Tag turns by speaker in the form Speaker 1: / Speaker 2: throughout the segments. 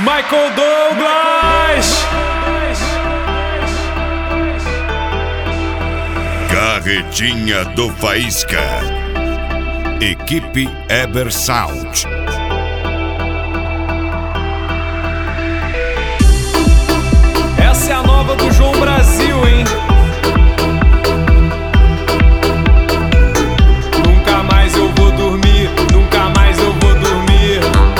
Speaker 1: Michael Douglas.
Speaker 2: Carretinha do Faísca. Equipe Eber Sound.
Speaker 1: Essa é a nova do João Brasil, hein? Nunca mais eu vou dormir, nunca mais eu vou dormir.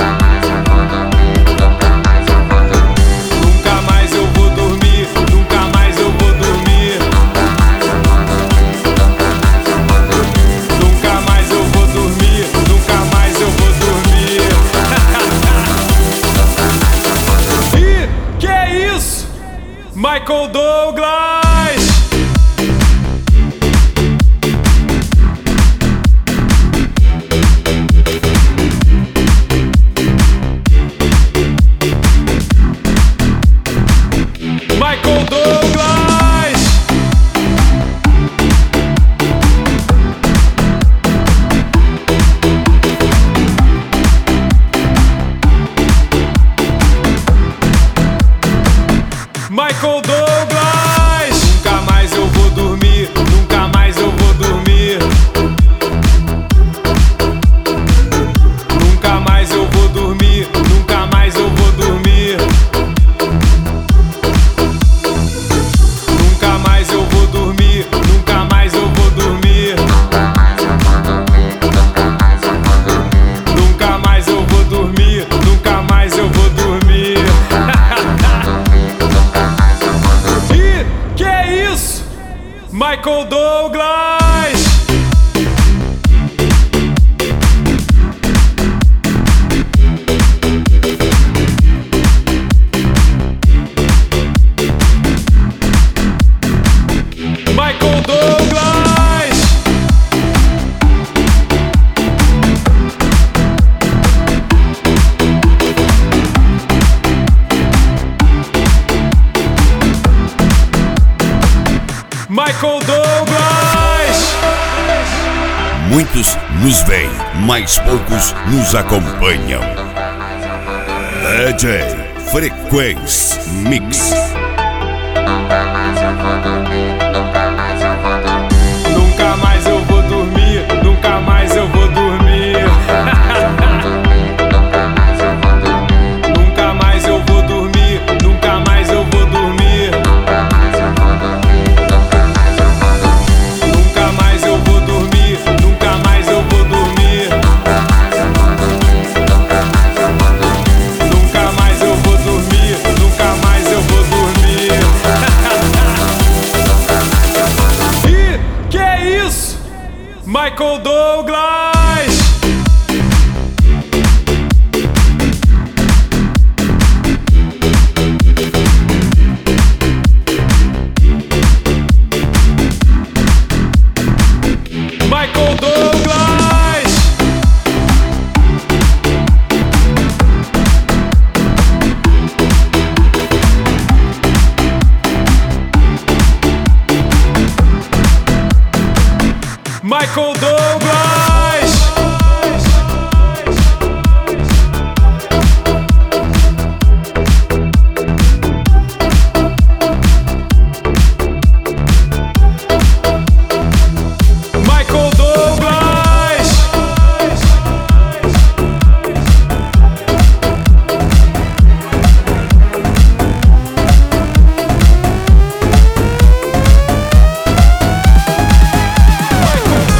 Speaker 1: Nunca mais eu vou dormir, nunca mais eu vou dormir. Nunca mais eu vou dormir, nunca mais eu vou dormir. Ih, que é isso? Michael Douglas. Michael Douglas. Michael Douglas. Nunca mais eu vou dormir, nunca mais eu vou dormir. Nunca mais eu vou dormir, nunca mais eu vou dormir. Nunca mais eu vou dormir, nunca mais eu vou dormir. Nunca mais eu vou dormir, nunca mais eu vou dormir. Ih, que é isso? Michael Douglas. Michael Douglas. Michael Douglas.
Speaker 2: Muitos nos veem, mas poucos nos acompanham. DJ Frequência Mix.
Speaker 3: Nunca mais eu vou dormir, nunca mais eu vou dormir.
Speaker 1: Nunca mais eu vou dormir, nunca mais eu vou dormir.
Speaker 3: Nunca mais eu vou dormir,
Speaker 1: Nunca mais eu vou dormir, nunca mais eu vou dormir.
Speaker 3: nunca mais eu vou dormir, nunca mais eu vou dormir.
Speaker 1: Nunca mais eu vou dormir, nunca mais eu vou dormir.
Speaker 3: Nunca mais eu vou dormir,
Speaker 1: Nunca mais eu vou dormir, nunca mais eu vou dormir. Ih, que é isso? Michael Douglas.